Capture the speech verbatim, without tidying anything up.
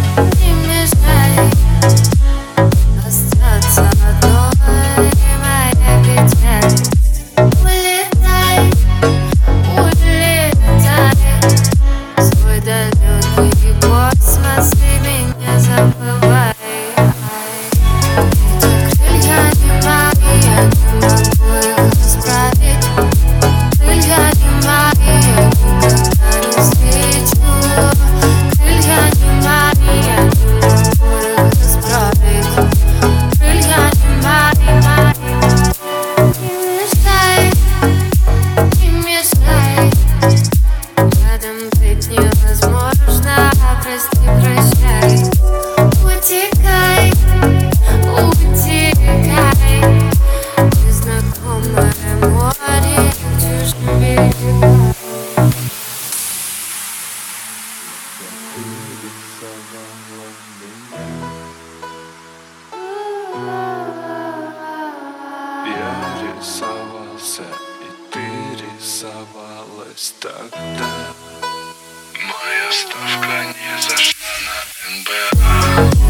Не мешай остаться одной, моя печаль. Улетай, улетай в свой далекий космос и меня забывай. Эти крылья не мои, я не могу их расправить. Крылья не мои, я никогда не встречу. Крылья не мои, я не могу их расправить. Крылья не мои, мои. Не мешай, не мешай. Рядом быть невозможно, прости, прощай. Утекай, утекай в незнакомое море, к чужим берегам. Я рисовался, и ты рисовалась тогда. Моя ставка не зашла на эн бэ а.